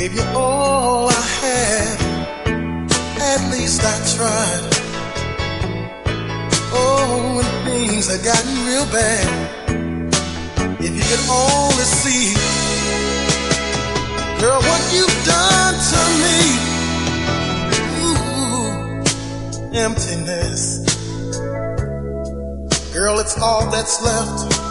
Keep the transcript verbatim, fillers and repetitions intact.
Gave you all I had, at least I tried. Oh, when things had gotten real bad, if you could only see, girl, what you've done to me. Ooh, emptiness. Girl, it's all that's left.